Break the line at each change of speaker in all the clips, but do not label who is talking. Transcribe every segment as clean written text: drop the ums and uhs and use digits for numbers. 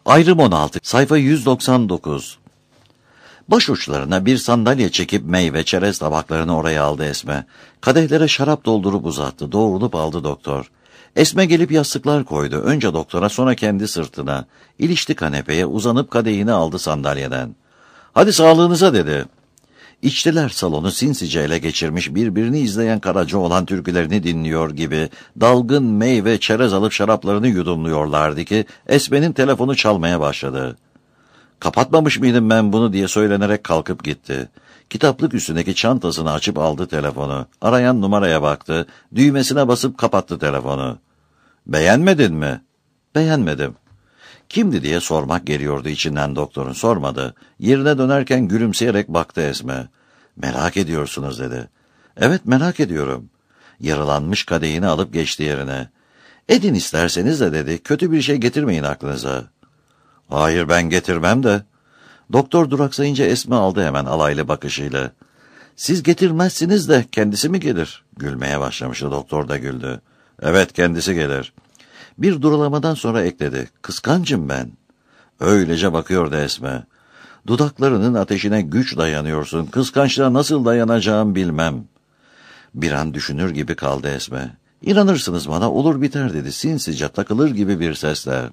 Ayrım 16, sayfa 199. Başuçlarına bir sandalye çekip meyve, çerez tabaklarını oraya aldı Esme. Kadehlere şarap doldurup uzattı, doğrulup aldı doktor. Esme gelip yastıklar koydu, önce doktora sonra kendi sırtına. İlişti kanepeye, uzanıp kadehini aldı sandalyeden. "Hadi sağlığınıza," dedi. İçtiler, salonu sinsice ele geçirmiş, birbirini izleyen Karacaoğlan türkülerini dinliyor gibi dalgın meyve, çerez alıp şaraplarını yudumluyorlardı ki Esme'nin telefonu çalmaya başladı. "Kapatmamış mıydım ben bunu?" diye söylenerek kalkıp gitti. Kitaplık üstündeki çantasını açıp aldı telefonu. Arayan numaraya baktı, düğmesine basıp kapattı telefonu. "Beğenmedin mi?" "Beğenmedim." Kimdi diye sormak geliyordu içinden doktorun, sormadı. Yerine dönerken gülümseyerek baktı Esme. "Merak ediyorsunuz," dedi. "Evet, merak ediyorum." Yaralanmış kadehini alıp geçti yerine. "Edin isterseniz de," dedi, "kötü bir şey getirmeyin aklınıza." "Hayır, ben getirmem de." Doktor duraksayınca Esme aldı hemen alaylı bakışıyla. "Siz getirmezsiniz de kendisi mi gelir?" Gülmeye başlamıştı, doktor da güldü. "Evet, kendisi gelir." Bir durulamadan sonra ekledi. "Kıskancım ben." Öylece bakıyordu Esme. "Dudaklarının ateşine güç dayanıyorsun. Kıskançlığa nasıl dayanacağım bilmem." Bir an düşünür gibi kaldı Esme. "İnanırsınız bana, olur biter," dedi sinsice, takılır gibi bir sesle.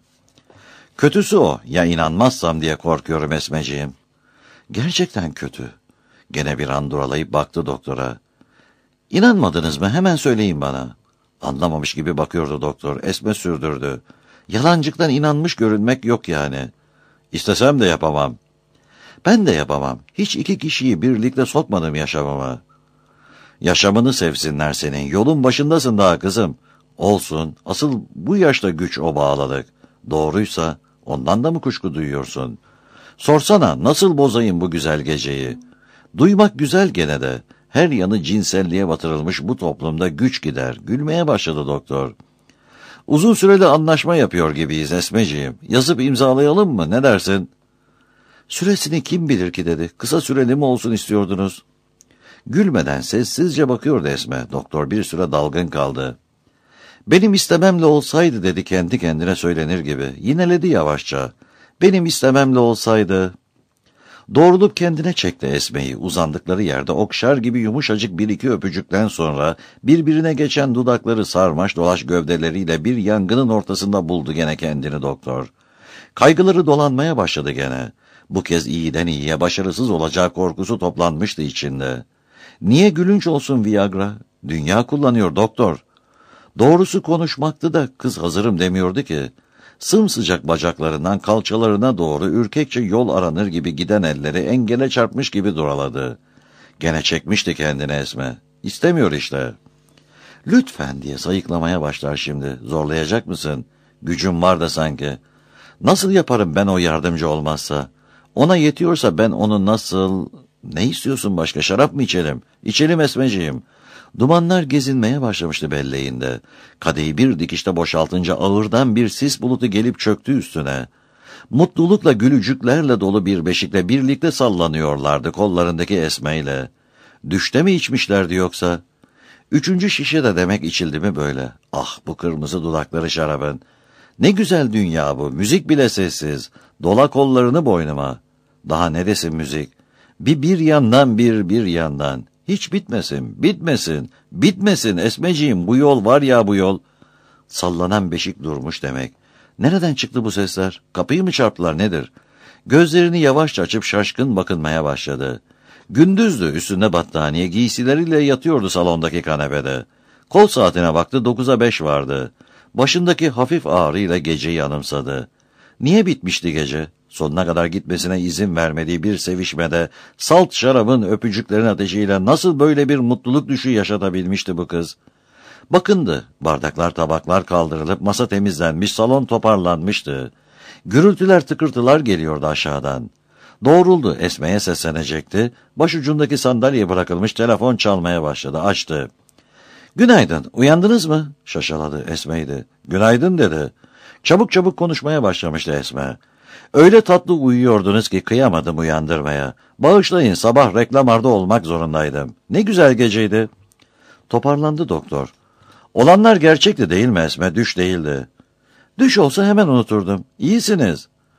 "Kötüsü o. Ya inanmazsam diye korkuyorum Esmeciğim." "Gerçekten kötü." Gene bir an duralayıp baktı doktora. "İnanmadınız mı? Hemen söyleyin bana." Anlamamış gibi bakıyordu doktor. Esme sürdürdü. "Yalancıktan inanmış görünmek yok yani." "İstesem de yapamam." "Ben de yapamam. Hiç iki kişiyi birlikte sokmadım yaşamama." "Yaşamını sevsinler senin. Yolun başındasın daha kızım." "Olsun. Asıl bu yaşta güç o bağlılık. Doğruysa ondan da mı kuşku duyuyorsun? Sorsana, nasıl bozayım bu güzel geceyi?" "Duymak güzel gene de. Her yanı cinselliğe batırılmış bu toplumda güç gider." Gülmeye başladı doktor. "Uzun süreli anlaşma yapıyor gibiyiz Esmeciğim. Yazıp imzalayalım mı? Ne dersin?" "Süresini kim bilir ki," dedi. "Kısa süreli mi olsun istiyordunuz?" Gülmeden sessizce bakıyordu Esme. Doktor bir süre dalgın kaldı. "Benim istememle olsaydı," dedi kendi kendine söylenir gibi. Yineledi yavaşça. "Benim istememle olsaydı." Doğrulup kendine çekti Esme'yi. Uzandıkları yerde okşar gibi yumuşacık bir iki öpücükten sonra birbirine geçen dudakları sarmaş dolaş gövdeleriyle bir yangının ortasında buldu gene kendini doktor. Kaygıları dolanmaya başladı gene. Bu kez iyiden iyiye başarısız olacağı korkusu toplanmıştı içinde. Niye gülünç olsun Viagra? Dünya kullanıyor doktor. Doğrusu konuşmaktı da kız hazırım demiyordu ki. Sımsıcak bacaklarından kalçalarına doğru ürkekçe yol aranır gibi giden elleri engele çarpmış gibi duraladı. Gene çekmişti kendini Esme. İstemiyor işte. "Lütfen," diye sayıklamaya başlar şimdi. "Zorlayacak mısın? Gücüm var da sanki." "Nasıl yaparım ben o yardımcı olmazsa? Ona yetiyorsa ben onu nasıl..." "Ne istiyorsun başka? Şarap mı içelim?" "İçelim Esmeciğim." Dumanlar gezinmeye başlamıştı belleğinde. Kadehi bir dikişte boşaltınca ağırdan bir sis bulutu gelip çöktü üstüne. Mutlulukla gülücüklerle dolu bir beşikle birlikte sallanıyorlardı kollarındaki Esme'yle. Düşte mi içmişlerdi yoksa? Üçüncü şişe de demek içildi mi böyle? Ah, bu kırmızı dudakları şarabın. Ne güzel dünya bu, müzik bile sessiz. Dola kollarını boynuma. Daha ne desin müzik? Bir yandan bir yandan. Hiç bitmesin, bitmesin, bitmesin Esmeciğim, bu yol var ya bu yol. Sallanan beşik durmuş demek. Nereden çıktı bu sesler? Kapıyı mı çarptılar nedir? Gözlerini yavaşça açıp şaşkın bakınmaya başladı. Gündüzdü, üstünde battaniye giysileriyle yatıyordu salondaki kanepede. Kol saatine baktı, 9'a 5 vardı. Başındaki hafif ağrıyla geceyi anımsadı. Niye bitmişti gece? Sonuna kadar gitmesine izin vermediği bir sevişmede salt şarabın öpücüklerin ateşiyle nasıl böyle bir mutluluk düşü yaşatabilmişti bu kız? Bakındı, bardaklar tabaklar kaldırılıp masa temizlenmiş, salon toparlanmıştı. Gürültüler tıkırtılar geliyordu aşağıdan. Doğruldu, Esme'ye seslenecekti. Başucundaki sandalyeye bırakılmış telefon çalmaya başladı, açtı. "Günaydın, uyandınız mı?" şaşaladı, Esme'ydi. "Günaydın," dedi. Çabuk çabuk konuşmaya başlamıştı Esme. "Öyle tatlı uyuyordunuz ki kıyamadım uyandırmaya. Bağışlayın, sabah reklam olmak zorundaydım. Ne güzel geceydi." Toparlandı doktor. "Olanlar gerçekti değil mi Esme? Düş değildi." "Düş olsa hemen unuturdum. İyisiniz."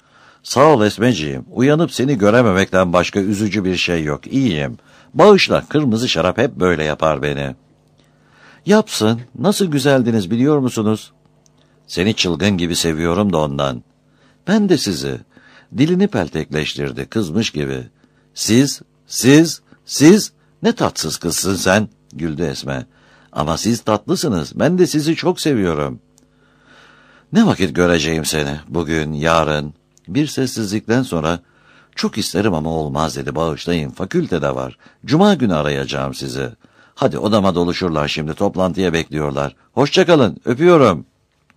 Sağ ol Esmeciğim. Uyanıp seni görememekten başka üzücü bir şey yok. İyiyim. Bağışla, kırmızı şarap hep böyle yapar beni. Yapsın. Nasıl güzeldiniz biliyor musunuz? Seni çılgın gibi seviyorum da ondan. Ben de sizi. Dilini peltekleştirdi, kızmış gibi. Siz, ne tatsız kızsın sen, güldü Esme. Ama siz tatlısınız, ben de sizi çok seviyorum. Ne vakit göreceğim seni, bugün, yarın? Bir sessizlikten sonra, çok isterim ama olmaz dedi, bağışlayın, fakültede var. Cuma günü arayacağım sizi. Hadi odama doluşurlar şimdi, toplantıya bekliyorlar. Hoşça kalın, öpüyorum.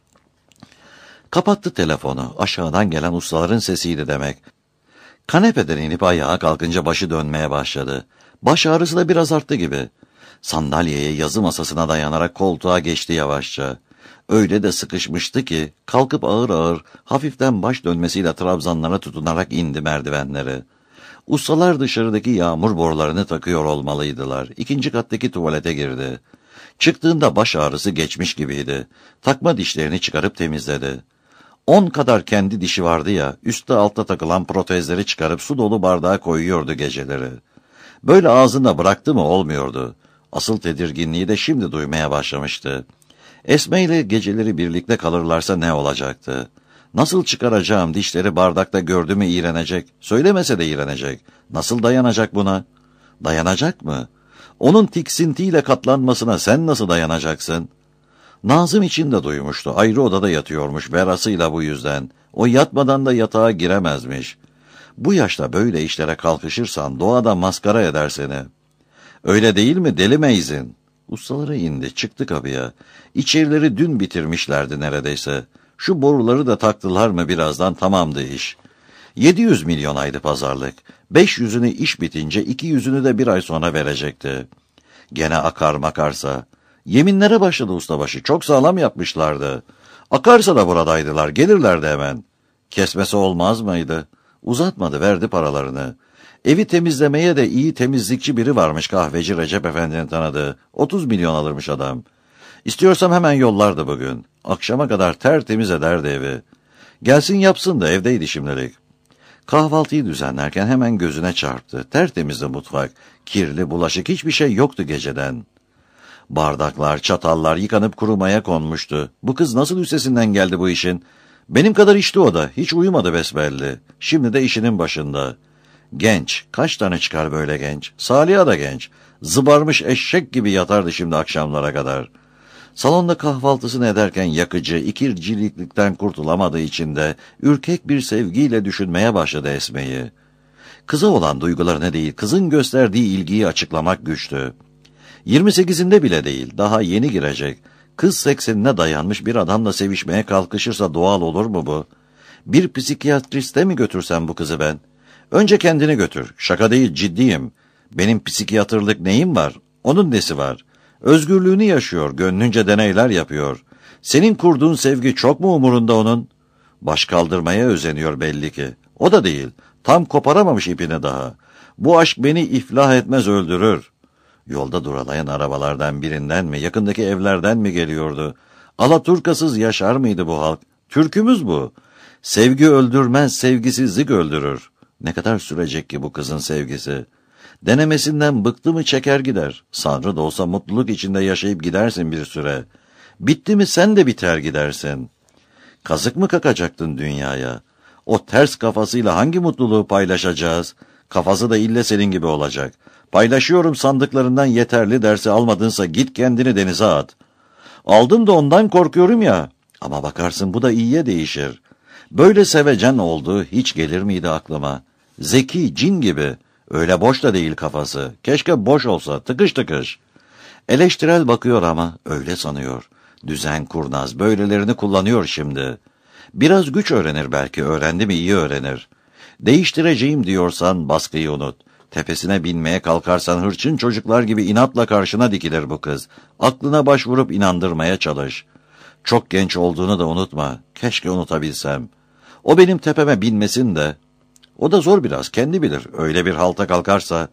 Kapattı telefonu, aşağıdan gelen ustaların sesiydi demek. Kanepeden inip ayağa kalkınca başı dönmeye başladı. Baş ağrısı da biraz arttı gibi. Sandalyeye, yazı masasına dayanarak koltuğa geçti yavaşça. Öyle de sıkışmıştı ki kalkıp ağır ağır hafiften baş dönmesiyle trabzanlara tutunarak indi merdivenleri. Ustalar dışarıdaki yağmur borularını takıyor olmalıydılar. 2. kattaki tuvalete girdi. Çıktığında baş ağrısı geçmiş gibiydi. Takma dişlerini çıkarıp temizledi. 10 kadar kendi dişi vardı ya, üstte altta takılan protezleri çıkarıp su dolu bardağa koyuyordu geceleri. Böyle ağzında bıraktı mı olmuyordu. Asıl tedirginliği de şimdi duymaya başlamıştı. Esme ile geceleri birlikte kalırlarsa ne olacaktı? Nasıl çıkaracağım dişleri bardakta gördü mü iğrenecek, söylemese de iğrenecek. Nasıl dayanacak buna? Dayanacak mı? Onun tiksintiyle katlanmasına sen nasıl dayanacaksın? Nazım için de duymuştu. Ayrı odada yatıyormuş verasıyla bu yüzden. O yatmadan da yatağa giremezmiş. Bu yaşta böyle işlere kalkışırsan doğada maskara eder seni. Öyle değil mi deli meyzin? Ustaları indi, çıktı kapıya. İçerileri dün bitirmişlerdi neredeyse. Şu boruları da taktılar mı birazdan tamamdı iş. 700 milyon aydı pazarlık. 500'ünü iş bitince 200'ünü de bir ay sonra verecekti. Gene akar makarsa. Yeminlere başladı ustabaşı. Çok sağlam yapmışlardı. Akarsa da buradaydılar. Gelirlerdi hemen. Kesmesi olmaz mıydı? Uzatmadı, verdi paralarını. Evi temizlemeye de iyi temizlikçi biri varmış kahveci Recep Efendi'nin tanıdığı. 30 milyon alırmış adam. İstiyorsam hemen yollardı bugün. Akşama kadar tertemiz ederdi evi. Gelsin yapsın da evdeydi şimdilik. Kahvaltıyı düzenlerken hemen gözüne çarptı. Tertemizdi mutfak. Kirli, bulaşık hiçbir şey yoktu geceden. Bardaklar, çatallar yıkanıp kurumaya konmuştu. Bu kız nasıl üstesinden geldi bu işin? Benim kadar içti o da. Hiç uyumadı besbelli. Şimdi de işinin başında. Genç. Kaç tane çıkar böyle genç? Saliha da genç. Zıbarmış eşek gibi yatardı şimdi akşamlara kadar. Salonda kahvaltısını ederken yakıcı, ikirciliklikten kurtulamadığı için de ürkek bir sevgiyle düşünmeye başladı Esme'yi. Kıza olan duygularını değil, kızın gösterdiği ilgiyi açıklamak güçtü. 28'inde bile değil, daha yeni girecek. Kız 80'ine dayanmış bir adamla sevişmeye kalkışırsa doğal olur mu bu? Bir psikiyatriste mi götürsem bu kızı ben? Önce kendini götür, şaka değil ciddiyim. Benim psikiyatrlık neyim var? Onun nesi var? Özgürlüğünü yaşıyor, gönlünce deneyler yapıyor. Senin kurduğun sevgi çok mu umurunda onun? Baş kaldırmaya özeniyor belli ki. O da değil, tam koparamamış ipini daha. Bu aşk beni iflah etmez öldürür. Yolda duralayan arabalardan birinden mi, yakındaki evlerden mi geliyordu? Alaturkasız yaşar mıydı bu halk? Türkümüz bu. Sevgi öldürmez, sevgisizlik öldürür. Ne kadar sürecek ki bu kızın sevgisi? Denemesinden bıktı mı çeker gider. Sanrı da olsa mutluluk içinde yaşayıp gidersin bir süre. Bitti mi sen de biter gidersin. Kazık mı kakacaktın dünyaya? O ters kafasıyla hangi mutluluğu paylaşacağız? Kafası da ille senin gibi olacak. Paylaşıyorum sandıklarından yeterli dersi almadınsa git kendini denize at. Aldım da ondan korkuyorum ya. Ama bakarsın bu da iyiye değişir. Böyle sevecen oldu hiç gelir miydi aklıma? Zeki, cin gibi. Öyle boş da değil kafası. Keşke boş olsa, tıkış tıkış. Eleştirel bakıyor ama öyle sanıyor. Düzen kurnaz, böylelerini kullanıyor şimdi. Biraz güç öğrenir belki, öğrendi mi iyi öğrenir. Değiştireceğim diyorsan baskıyı unut. Tepesine binmeye kalkarsan hırçın çocuklar gibi inatla karşına dikilir bu kız. Aklına başvurup inandırmaya çalış. Çok genç olduğunu da unutma. Keşke unutabilsem. O benim tepeme binmesin de. O da zor biraz, kendi bilir. Öyle bir halta kalkarsa.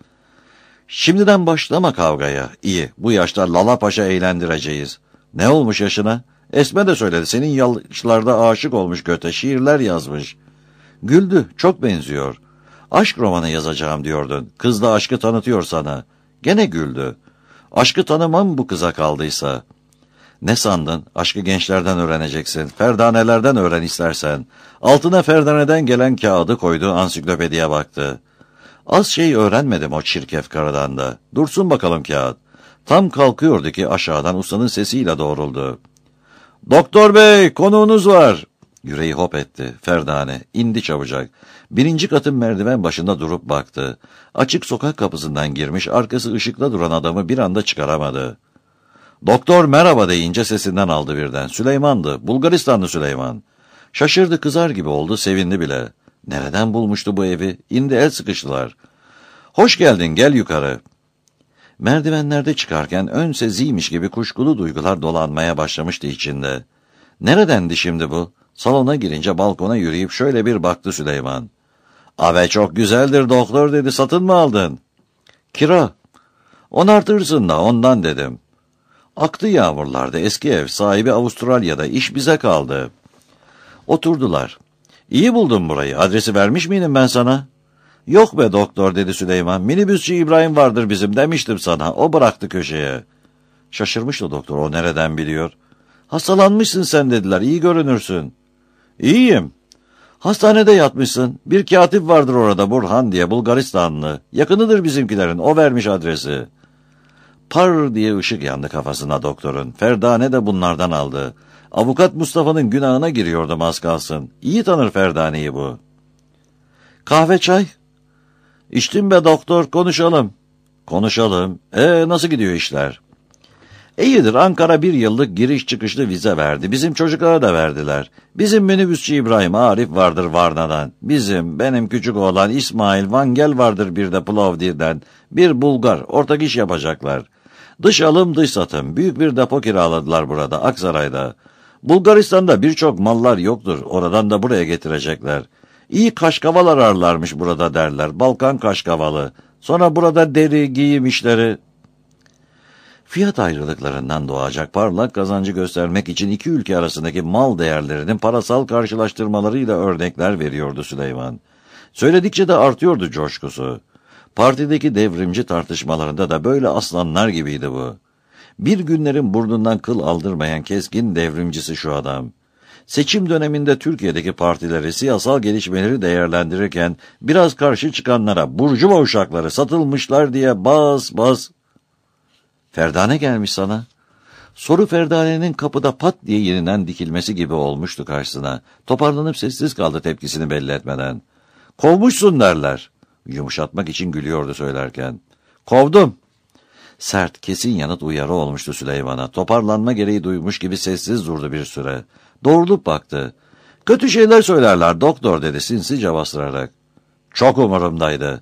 Şimdiden başlama kavgaya. İyi, bu yaşta Lala Paşa eğlendireceğiz. Ne olmuş yaşına? Esme de söyledi, senin yaşlarda aşık olmuş göte, şiirler yazmış. Güldü, çok benziyor. Aşk romanı yazacağım diyordun. Kız da aşkı tanıtıyor sana. Gene güldü. Aşkı tanımam bu kıza kaldıysa. Ne sandın? Aşkı gençlerden öğreneceksin. Ferdanelerden öğren istersen. Altına ferdaneden gelen kağıdı koydu, ansiklopediye baktı. Az şey öğrenmedim o çirkef karıdan da. Dursun bakalım kağıt. Tam kalkıyordu ki aşağıdan ustanın sesiyle doğruldu. Doktor bey, konuğunuz var. Yüreği hop etti. Ferdane indi çabucak. 1. katın merdiven başında durup baktı. Açık sokak kapısından girmiş, arkası ışıkla duran adamı bir anda çıkaramadı. Doktor merhaba deyince sesinden aldı birden. Süleyman'dı, Bulgaristanlı Süleyman. Şaşırdı, kızar gibi oldu, sevindi bile. Nereden bulmuştu bu evi? İndi, el sıkıştılar. Hoş geldin, gel yukarı. Merdivenlerde çıkarken ön seziymiş gibi kuşkulu duygular dolanmaya başlamıştı içinde. Neredendi şimdi bu? Salona girince balkona yürüyüp şöyle bir baktı Süleyman. Ave çok güzeldir doktor dedi, satın mı aldın? Kira. Onartırsın da ondan dedim. Aktı yağmurlarda, eski ev, sahibi Avustralya'da, iş bize kaldı. Oturdular. İyi buldum burayı, adresi vermiş miydim ben sana? Yok be doktor dedi Süleyman, minibüsçü İbrahim vardır bizim demiştim sana, o bıraktı köşeye. Şaşırmıştı doktor, o nereden biliyor? Hastalanmışsın sen dediler, iyi görünürsün. İyiyim. Hastanede yatmışsın, bir katip vardır orada Burhan diye, Bulgaristanlı. Yakınıdır bizimkilerin, o vermiş adresi. Par diye ışık yandı kafasına doktorun. Ferdane de bunlardan aldı. Avukat Mustafa'nın günahına giriyordum az kalsın. İyi tanır Ferdane'yi bu. Kahve çay? İçtim be doktor, konuşalım. Konuşalım. Nasıl gidiyor işler? İyidir, Ankara 1 yıllık giriş çıkışlı vize verdi. Bizim çocuklara da verdiler. Bizim minibüsçü İbrahim Arif vardır Varna'dan. Benim küçük oğlan İsmail Vangel vardır bir de Plovdiv'den. Bir Bulgar, ortak iş yapacaklar. Dış alım dış satım. Büyük bir depo kiraladılar burada, Aksaray'da. Bulgaristan'da birçok mallar yoktur. Oradan da buraya getirecekler. İyi kaşkaval ararlarmış burada derler. Balkan kaşkavalı. Sonra burada deri, giyim işleri. Fiyat ayrılıklarından doğacak parlak kazancı göstermek için iki ülke arasındaki mal değerlerinin parasal karşılaştırmalarıyla örnekler veriyordu Süleyman. Söyledikçe de artıyordu coşkusu. Partideki devrimci tartışmalarında da böyle aslanlar gibiydi bu. Bir günlerin burnundan kıl aldırmayan keskin devrimcisi şu adam. Seçim döneminde Türkiye'deki partileri, siyasal gelişmeleri değerlendirirken biraz karşı çıkanlara burjuva uşakları satılmışlar diye bas. Ferdane gelmiş sana. Soru Ferdane'nin kapıda pat diye yeniden dikilmesi gibi olmuştu karşısına. Toparlanıp sessiz kaldı tepkisini belli etmeden. Kovmuşsun derler. Yumuşatmak için gülüyordu söylerken. Kovdum. Sert, kesin yanıt uyarı olmuştu Süleyman'a. Toparlanma gereği duymuş gibi sessiz durdu bir süre. Doğrulup baktı. Kötü şeyler söylerler doktor dedi sinsice bastırarak. Çok umurumdaydı.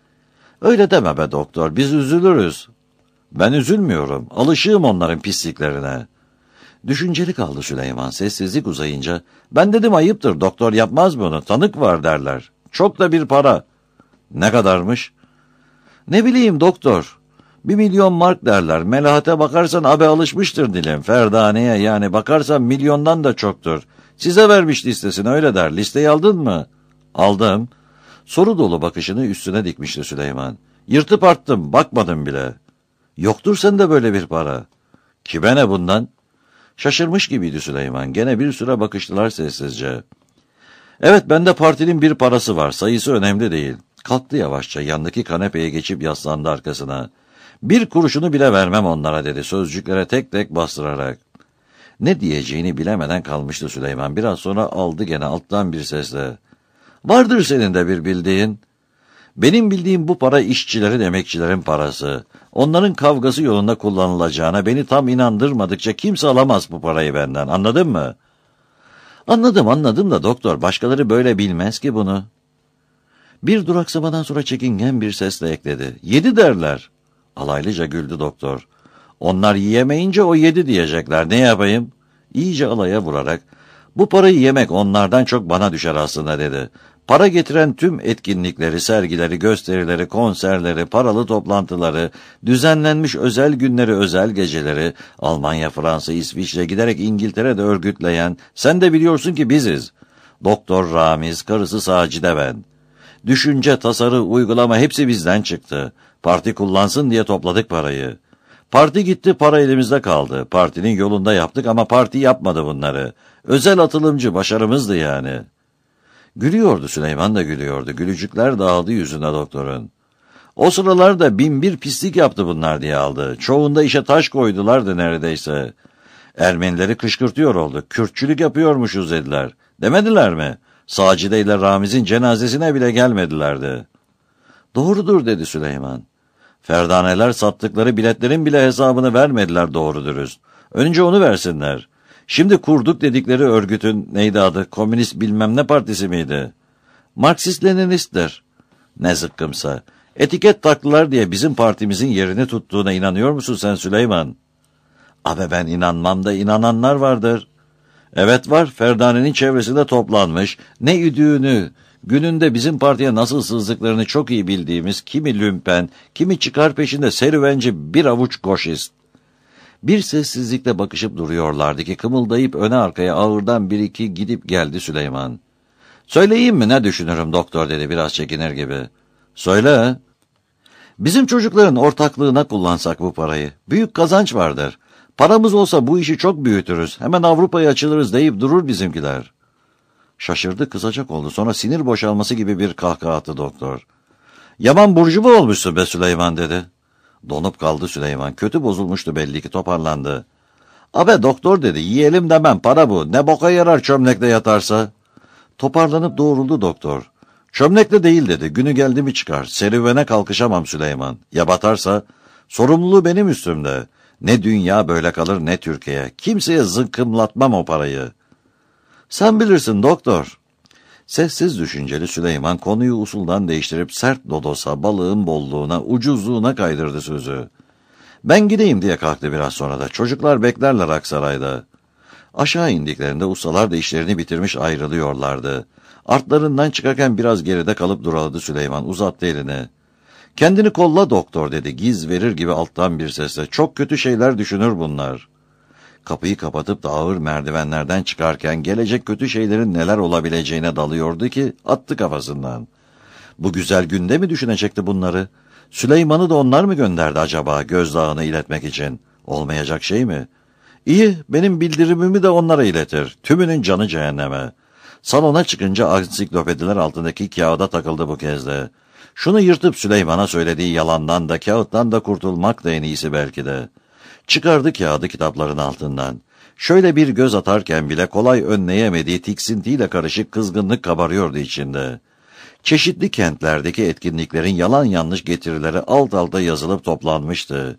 Öyle deme be doktor, biz üzülürüz. Ben üzülmüyorum, alışığım onların pisliklerine. Düşünceli kaldı Süleyman, sessizlik uzayınca. Ben dedim ayıptır, doktor yapmaz bunu, tanık var derler. Çok da bir para. Ne kadarmış? Ne bileyim doktor. 1 milyon mark derler. Melahate bakarsan abe alışmıştır dilim. Ferdane'ye yani bakarsan milyondan da çoktur. Size vermiş listesini öyle der. Listeyi aldın mı? Aldım. Soru dolu bakışını üstüne dikmişti Süleyman. Yırtıp arttım, bakmadım bile. Yoktur sende böyle bir para. Kime ne bundan? Şaşırmış gibiydi Süleyman. Gene bir süre bakıştılar sessizce. Evet, bende partinin bir parası var. Sayısı önemli değil. Kalktı yavaşça, yandaki kanepeye geçip yaslandı arkasına. 1 kuruşunu bile vermem onlara dedi, sözcüklere tek tek bastırarak. Ne diyeceğini bilemeden kalmıştı Süleyman. Biraz sonra aldı gene alttan bir sesle. Vardır senin de bir bildiğin. Benim bildiğim bu para işçilerin, emekçilerin parası. Onların kavgası yolunda kullanılacağına beni tam inandırmadıkça kimse alamaz bu parayı benden, anladın mı? Anladım da doktor, başkaları böyle bilmez ki bunu. Bir duraksamadan sonra çekingen bir sesle ekledi. 7 derler. Alaylıca güldü doktor. Onlar yiyemeyince o 7 diyecekler, ne yapayım? İyice alaya vurarak, bu parayı yemek onlardan çok bana düşer aslında dedi. Para getiren tüm etkinlikleri, sergileri, gösterileri, konserleri, paralı toplantıları, düzenlenmiş özel günleri, özel geceleri, Almanya, Fransa, İsviçre giderek İngiltere'de örgütleyen, sen de biliyorsun ki biziz. Doktor Ramiz, karısı Sacide ben. Düşünce, tasarı, uygulama hepsi bizden çıktı. Parti kullansın diye topladık parayı. Parti gitti, para elimizde kaldı. Partinin yolunda yaptık ama parti yapmadı bunları. Özel atılımcı başarımızdı yani. Gülüyordu, Süleyman da gülüyordu. Gülücükler dağıldı yüzüne doktorun. O sıralarda 1001 pislik yaptı bunlar diye aldı. Çoğunda işe taş koydulardı neredeyse. Ermenileri kışkırtıyor oldu. Kürtçülük yapıyormuşuz dediler. Demediler mi? Sacide ile Ramiz'in cenazesine bile gelmedilerdi. Doğrudur dedi Süleyman. Ferdaneler sattıkları biletlerin bile hesabını vermediler doğru dürüst. Önce onu versinler. Şimdi kurduk dedikleri örgütün neydi adı? Komünist bilmem ne partisi miydi? Marksist-Leninistler. Ne zıkkımsa. Etiket taktılar diye bizim partimizin yerini tuttuğuna inanıyor musun sen Süleyman? Abi ben inanmam da inananlar vardır. Evet var, Ferdane'nin çevresinde toplanmış, ne üdüğünü, gününde bizim partiye nasıl sızdıklarını çok iyi bildiğimiz kimi lümpen, kimi çıkar peşinde serüvenci bir avuç goşist. Bir sessizlikle bakışıp duruyorlardı ki kımıldayıp öne arkaya ağırdan bir iki gidip geldi Süleyman. Söyleyeyim mi ne düşünürüm doktor dedi biraz çekinir gibi. Söyle. Bizim çocukların ortaklığına kullansak bu parayı. Büyük kazanç vardır. Paramız olsa bu işi çok büyütürüz. Hemen Avrupa'ya açılırız deyip durur bizimkiler. Şaşırdı, kızacak oldu. Sonra sinir boşalması gibi bir kahkaha attı doktor. Yaman burcu mu olmuşsun be Süleyman dedi. Donup kaldı Süleyman. Kötü bozulmuştu belli ki, toparlandı. Abe doktor dedi, yiyelim demem, para bu. Ne boka yarar çömlekte yatarsa. Toparlanıp doğruldu doktor. Çömlekte değil dedi. Günü geldi mi çıkar. Serüvene kalkışamam Süleyman. Ya batarsa? Sorumluluğu benim üstümde. Ne dünya böyle kalır ne Türkiye. Kimseye zıkkımlatmam o parayı. Sen bilirsin doktor. Sessiz düşünceli Süleyman konuyu usuldan değiştirip sert dodosa, balığın bolluğuna, ucuzluğuna kaydırdı sözü. Ben gideyim diye kalktı biraz sonra da. Çocuklar beklerler Aksaray'da. Aşağı indiklerinde ustalar da işlerini bitirmiş ayrılıyorlardı. Artlarından çıkarken biraz geride kalıp duraladı Süleyman. Uzattı elini. Kendini kolla doktor dedi. Giz verir gibi alttan bir sesle. Çok kötü şeyler düşünür bunlar. Kapıyı kapatıp da ağır merdivenlerden çıkarken gelecek kötü şeylerin neler olabileceğine dalıyordu ki attı kafasından. Bu güzel günde mi düşünecekti bunları? Süleyman'ı da onlar mı gönderdi acaba gözdağını iletmek için? Olmayacak şey mi? İyi, benim bildirimimi de onlara iletir. Tümünün canı cehenneme. Salona çıkınca ansiklopediler altındaki kağıda takıldı bu kez de. Şunu yırtıp Süleyman'a söylediği yalandan da kağıttan da kurtulmak da en iyisi belki de. Çıkardı kağıdı kitapların altından. Şöyle bir göz atarken bile kolay önleyemediği tiksintiyle karışık kızgınlık kabarıyordu içinde. Çeşitli kentlerdeki etkinliklerin yalan yanlış getirileri alt alta yazılıp toplanmıştı.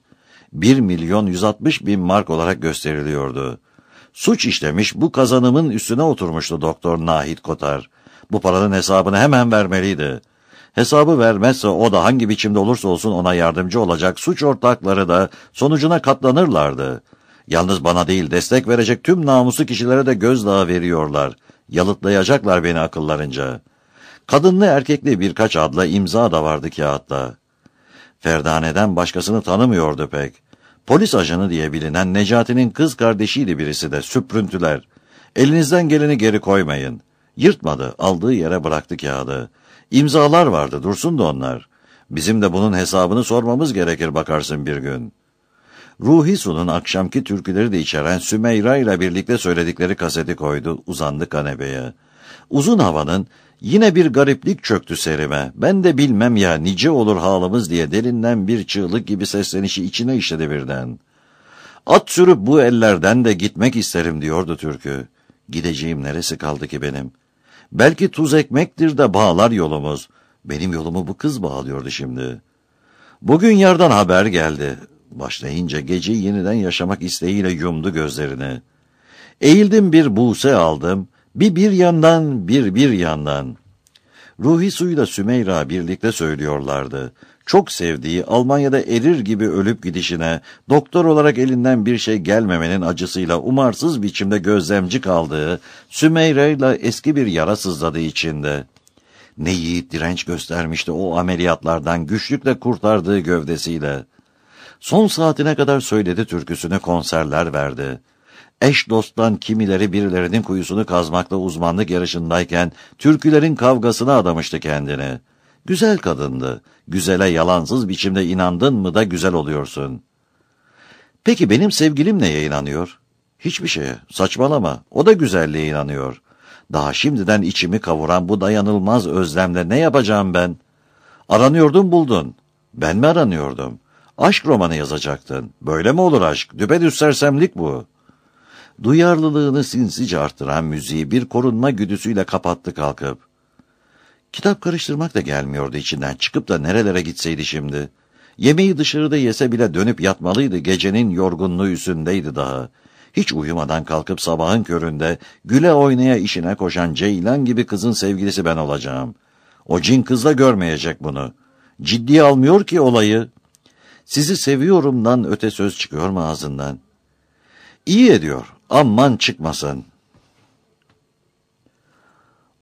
1.160.000 mark olarak gösteriliyordu. Suç işlemiş, bu kazanımın üstüne oturmuştu Doktor Nahit Kotar. Bu paranın hesabını hemen vermeliydi. Hesabı vermezse o da hangi biçimde olursa olsun ona yardımcı olacak suç ortakları da sonucuna katlanırlardı. Yalnız bana değil, destek verecek tüm namuslu kişilere de gözdağı veriyorlar. Yalıtlayacaklar beni akıllarınca. Kadınlı erkekli birkaç adla imza da vardı kağıtta. Ferdane'den başkasını tanımıyordu pek. Polis ajanı diye bilinen Necati'nin kız kardeşiydi birisi de, süprüntüler. Elinizden geleni geri koymayın. Yırtmadı, aldığı yere bıraktı kağıdı. İmzalar vardı, dursun da onlar. Bizim de bunun hesabını sormamız gerekir bakarsın bir gün. Ruhi Su'nun akşamki türküleri de içeren Sümeyra ile birlikte söyledikleri kaseti koydu, uzandı kanepeye. Uzun havanın yine bir gariplik çöktü serime. Ben de bilmem ya nice olur halımız diye derinden bir çığlık gibi seslenişi içine işledi birden. At sürüp bu ellerden de gitmek isterim diyordu türkü. Gideceğim neresi kaldı ki benim? Belki tuz ekmektir de bağlar yolumuz. Benim yolumu bu kız bağlıyordu şimdi. Bugün yardan haber geldi. Başlayınca geceyi yeniden yaşamak isteğiyle yumdu gözlerini. Eğildim bir buse aldım. Bir yandan bir yandan. Ruhi Su'yla Sümeyra birlikte söylüyorlardı. Çok sevdiği, Almanya'da erir gibi ölüp gidişine, doktor olarak elinden bir şey gelmemenin acısıyla umarsız biçimde gözlemci kaldığı, Sümeyra'yla eski bir yara sızladığı içinde. Ne yiğit direnç göstermişti o ameliyatlardan güçlükle kurtardığı gövdesiyle. Son saatine kadar söyledi türküsünü, konserler verdi. Eş dosttan kimileri birilerinin kuyusunu kazmakta uzmanlık yarışındayken türkülerin kavgasına adamıştı kendini. Güzel kadındı. Güzele yalansız biçimde inandın mı da güzel oluyorsun. Peki benim sevgilim neye inanıyor? Hiçbir şeye. Saçmalama. O da güzelliğe inanıyor. Daha şimdiden içimi kavuran bu dayanılmaz özlemle ne yapacağım ben? Aranıyordun buldun. Ben mi aranıyordum? Aşk romanı yazacaktın. Böyle mi olur aşk? Düpedüz sersemlik bu. Duyarlılığını sinsice arttıran müziği bir korunma güdüsüyle kapattı kalkıp. Kitap karıştırmak da gelmiyordu içinden. Çıkıp da nerelere gitseydi şimdi? Yemeği dışarıda yese bile dönüp yatmalıydı. Gecenin yorgunluğu üstündeydi daha. Hiç uyumadan kalkıp sabahın köründe güle oynaya işine koşan Ceylan gibi kızın sevgilisi ben olacağım. O cin kız da görmeyecek bunu. Ciddiye almıyor ki olayı. Sizi seviyorumdan öte söz çıkıyor mu ağzından? İyi ediyor. Aman çıkmasın.